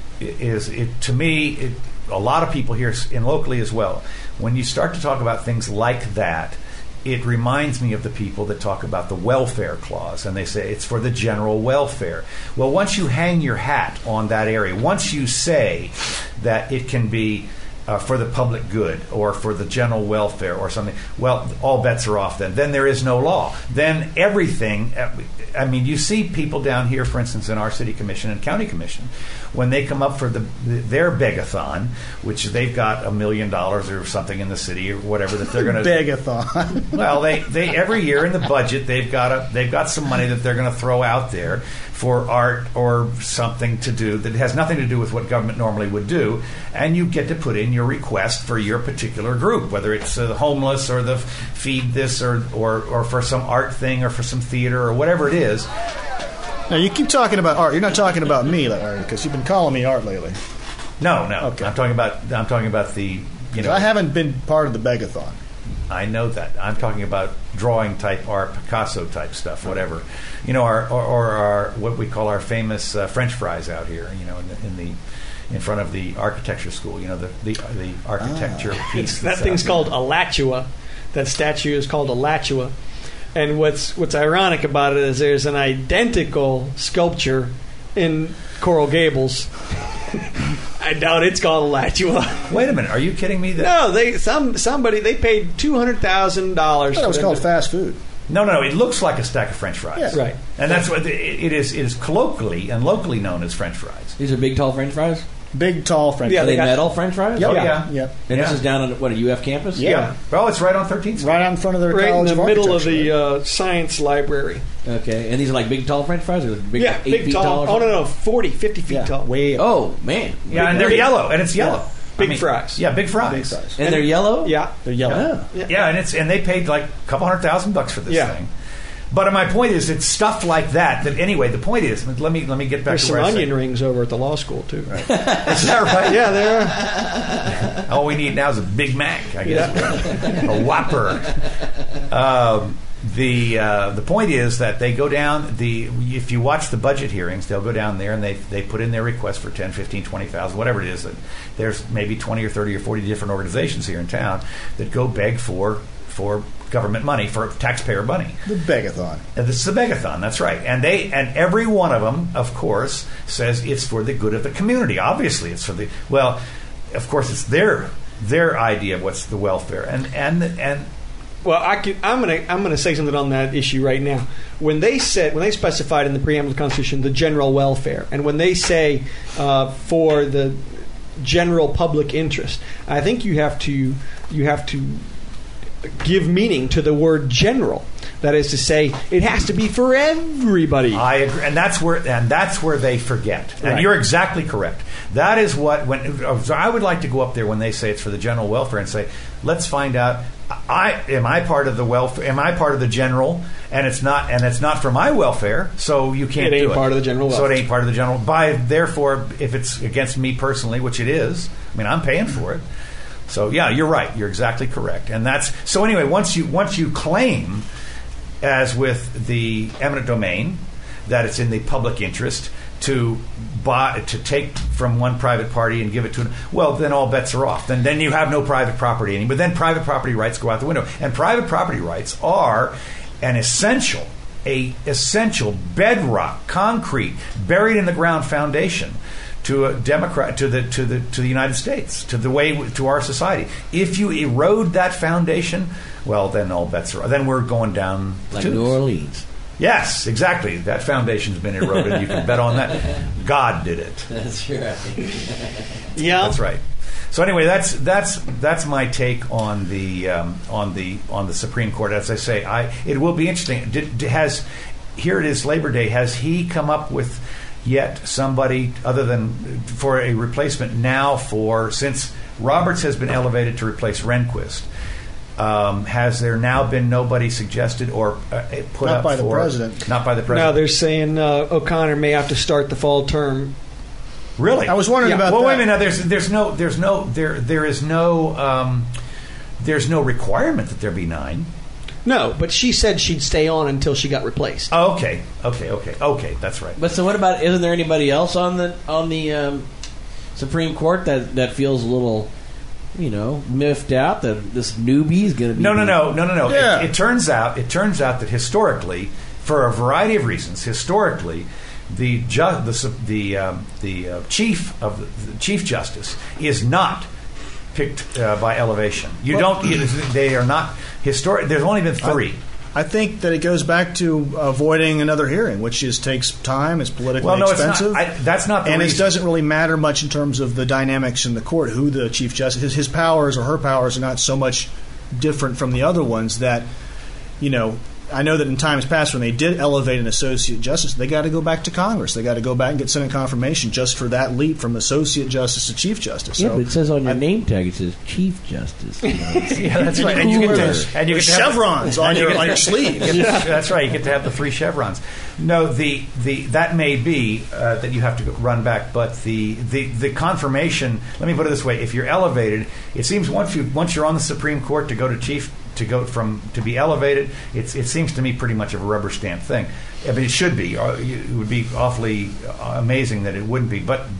it to me a lot of people here and locally as well, when you start to talk about things like that, it reminds me of the people that talk about the welfare clause, and they say it's for the general welfare. Well, once you hang your hat on that area, once you say that it can be for the public good or for the general welfare or something, well, all bets are off then. Then there is no law. Then everything, I mean, you see people down here, for instance, in our city commission and county commission, when they come up for their begathon, which they've got $1 million or something in the city or whatever that they're going to begathon. Well, they every year in the budget they've got some money that they're going to throw out there for art or something to do that has nothing to do with what government normally would do, and you get to put in your request for your particular group, whether it's the homeless or the feed this or for some art thing or for some theater or whatever it is. Now, you keep talking about art. You're not talking about me, Larry, because you've been calling me art lately. No. Okay. I'm talking about the I haven't been part of the begathon. I know that. I'm talking about drawing type art, Picasso type stuff, whatever. Our what we call our famous French fries out here. In front of the architecture school. The architecture piece. That thing's called Alachua. That statue is called Alachua. And what's ironic about it is there's an identical sculpture in Coral Gables. I doubt it's called Alachua. Wait a minute, are you kidding me? No, somebody paid $200,000. I thought it was called fast food. No, it looks like a stack of French fries. Yeah. Right. And that's what it is. It is colloquially and locally known as French fries. These are big, tall French fries? Big, tall French Yeah, Are fries. they metal French fries? Yep. Oh, yeah. Yeah. And this is down on, a UF campus? Yeah. Well, it's right on 13th Street. Right out in front of their Right in College the of middle of Architecture. the science library. Okay. And these are like big, tall French fries? Or big, Yeah, 8 big, feet tall. tall? Oh, no, 40, 50 feet Yeah, tall. way up. Oh, man. Yeah, and they're yellow, and it's yellow. Big fries. Yeah, big fries. Big fries. And they're yellow? Yeah. They're yellow. Yeah, and they paid like a couple $100,000 for this Yeah. thing. But my point is, it's stuff like that. Anyway, the point is, let me get back There's to some where I onion said. rings over at the law school, too. Is that right? Yeah, there are. All we need now is a Big Mac, I guess, a Whopper. The point is that they go down. If you watch the budget hearings, they'll go down there and they put in their request for 10, 15, 20,000, whatever it is. And there's maybe 20 or 30 or 40 different organizations here in town that go beg for government money, for taxpayer money. The begathon. And this is the begathon, that's right. And every one of them, of course, says it's for the good of the community. Obviously, it's for the of course, it's their idea of what's the welfare. And Well, I'm gonna say something on that issue right now. When they specified in the preamble of the Constitution the general welfare, and when they say for the general public interest, I think you have to give meaning to the word general. That is to say, it has to be for everybody. I agree, and that's where they forget. And Right. you're exactly correct. That is what so I would like to go up there when they say it's for the general welfare and say, let's find out. Am I part of the welfare? Am I part of the general? And it's not for my welfare, so you can't. It ain't do part of the general So welfare. it ain't part of the general. Therefore, if it's against me personally, which it is, I mean, I'm paying for it. So yeah, you're right. You're exactly correct. And that's so. Anyway, once you claim, as with the eminent domain, that it's in the public interest to take from one private party and give it to another, well, then all bets are off. Then you have no private property anymore. But then private property rights go out the window. And private property rights are an essential bedrock, concrete, buried in the ground foundation to a democrat, to the United States, to our society. If you erode that foundation, well, then all bets are. Then we're going down like tubes. New Orleans. Yes, exactly. That foundation's been eroded. You can bet on that. God did it. That's right. Yeah, That's right. So anyway, that's my take on the Supreme Court. As I say, it will be interesting. Here it is, Labor Day. Has he come up with yet somebody other than for a replacement now since Roberts has been elevated to replace Rehnquist? Has there now been nobody suggested or put Not up by for the president. Not by the no, president. they're saying O'Connor may have to start the fall term. Really? I was wondering about well, that. wait a minute. There's no requirement that there be 9. No, but she said she'd stay on until she got replaced. Oh, okay. That's right. But so what about? Isn't there anybody else on the Supreme Court that feels a little, miffed out that this newbie is going to be? No. Yeah. It turns out that historically, for a variety of reasons, the chief justice is not picked by elevation. They are not historic. There's only been 3. I think that it goes back to avoiding another hearing, which takes time. It's politically expensive. It's not. That's not the and reason. it doesn't really matter much in terms of the dynamics in the court. Who the chief justice, his powers or her powers are not so much different from the other ones that, I know that in times past when they did elevate an associate justice, they got to go back to Congress. They got to go back and get Senate confirmation just for that leap from associate justice to chief justice. Yeah, but it says on your name tag, it says Chief Justice. Yeah, that's right. And you get to chevrons on your sleeve. That's right. You get to have the 3 chevrons. No, that may be that you have to run back, but the confirmation. Let me put it this way: if you're elevated, it seems once you're on the Supreme Court to to be elevated, it seems to me pretty much of a rubber stamp thing. I mean, it should be. It would be awfully amazing that it wouldn't be. But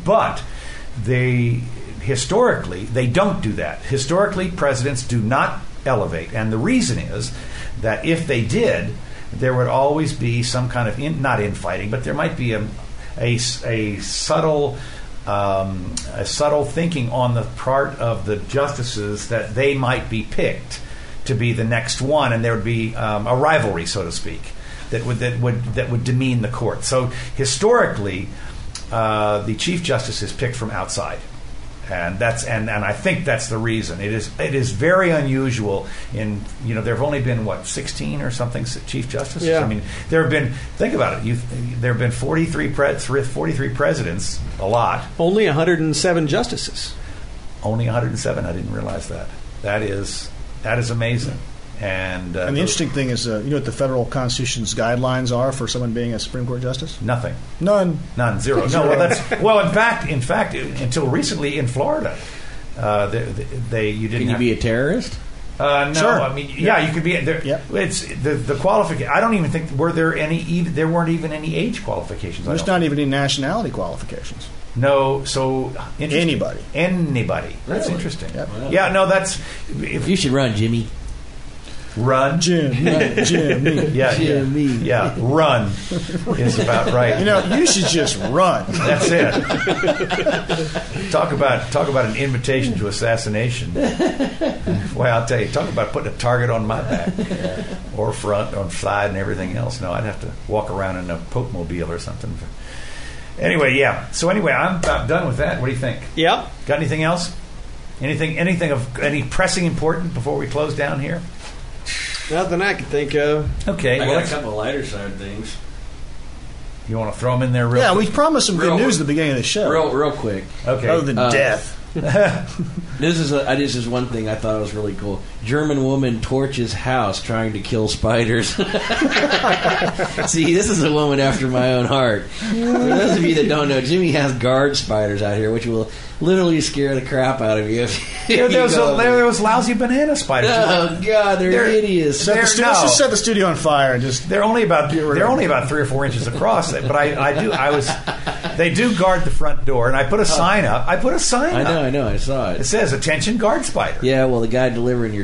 historically they don't do that. Historically, presidents do not elevate, and the reason is that if they did, there would always be some kind of not infighting, but there might be a subtle thinking on the part of the justices that they might be picked to be the next one, and there would be a rivalry, so to speak, that would demean the court. So historically, the Chief Justice is picked from outside, and I think that's the reason. It is very unusual. There have only been 16 or something Chief Justices. Yeah. I mean, there have been. Think about it. There have been 43 presidents. A lot. Only 107 justices. Only 107. I didn't realize that. That is amazing. And the interesting thing is, what the federal Constitution's guidelines are for someone being a Supreme Court justice? Nothing. None. Zero. No. In fact, until recently in Florida, you didn't. Can you be a terrorist? No. Sure. I mean, yeah, you could be. Yep. It's the qualification. I don't even think there weren't even any age qualifications. There's not even any nationality qualifications. No, so Anybody. That's Really? interesting. Yep. Yeah, no, that's You should run, Jimmy. run. Jimmy. Yeah, run is about right. You should just run. That's it. Talk about an invitation to assassination. Well, I'll tell you, talk about putting a target on my back, or front, on side, and everything else. No, I'd have to walk around in a Pope mobile or something. Anyway, yeah. So anyway, I'm about done with that. What do you think? Yeah. Got anything else? Anything of any pressing important before we close down here? Nothing I can think of. Okay. I Well, got a couple lighter side things. you want to throw them in there real Yeah, quick? we promised some good Real- news at the beginning of the show. Real quick. Okay. Other than death. This is one thing I thought was really cool. German woman torches house trying to kill spiders. See, this is a woman after my own heart. For those of you that don't know, Jimmy has guard spiders out here, which will literally scare the crap out of you. There was lousy banana spiders. Oh God, they're hideous. Let's just set the studio on fire and just. They're only about 3 or 4 inches across. But they do guard the front door, and I put a sign up. I know, I saw it. It says "Attention, guard spider." Yeah, well, the guy delivering your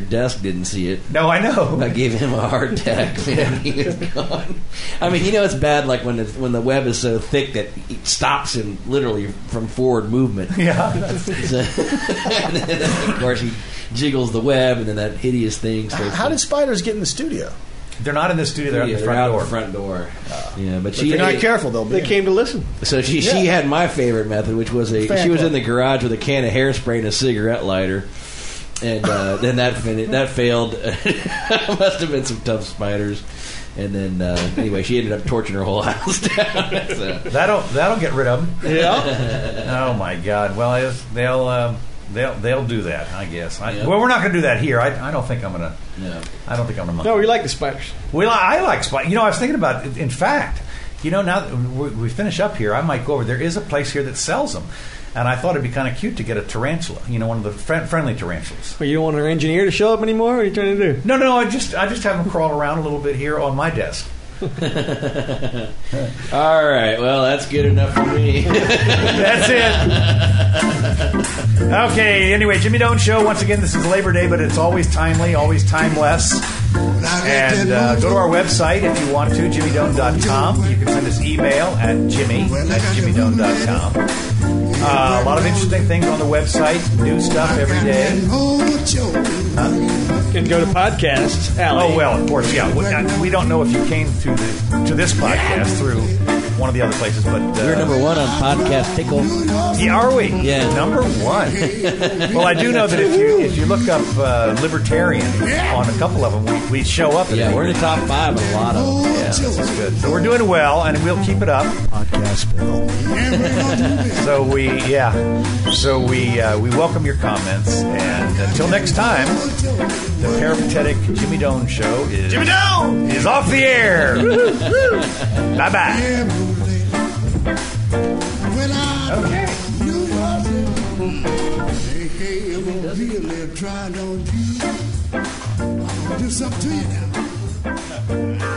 desk didn't see it. No, I know. I gave him a heart attack, man. He was gone. I mean, it's bad like when the web is so thick that it stops him literally from forward movement. Yeah. So, and then, of course, he jiggles the web, and then that hideous thing starts. How did spiders get in the studio? They're not in the studio. They're out the front door. Yeah, but If you're not careful, They came to listen. So she had my favorite method, which was she was in the garage with a can of hairspray and a cigarette lighter, and then that failed. Must have been some tough spiders. And then anyway, she ended up torching her whole house down. So. That'll get rid of them. Yeah. Oh my God. Well, they'll do that, I guess. Well, we're not going to do that here. I don't think I'm going to. No. I don't think I'm going to. No, we like the spiders. Well, I like spiders. I was thinking about it. In fact, now that we finish up here, I might go over. There is a place here that sells them, and I thought it'd be kind of cute to get a tarantula. One of the friendly tarantulas. Well, you don't want our engineer to show up anymore? What are you trying to do? No. I just have them crawl around a little bit here on my desk. All right, well, that's good enough for me. That's it. Okay, anyway, Jimmy Doan Show. Once again, this is Labor Day, but it's always timely, always timeless. And go to our website if you want to, jimmydoan.com. You can send us email at jimmy@jimmydoan.com. A lot of interesting things on the website, new stuff every day. You can go to podcasts, Allie. Oh, well, of course, yeah. We don't know if you came to this podcast through one of the other places, but... We're number one on Podcast Pickle. Yeah, are we? Yeah. Number one. Well, I do know that if you look up Libertarian on a couple of them, we show up. Yeah, we're in the top 5 on a lot of them. Yeah, this is good. So we're doing well, and we'll keep it up. Podcast Bill. So we welcome your comments, and until next time, the peripatetic Jimmy Doan Show is off the air. Bye bye. Okay. Try, don't you? I'll do something to you now.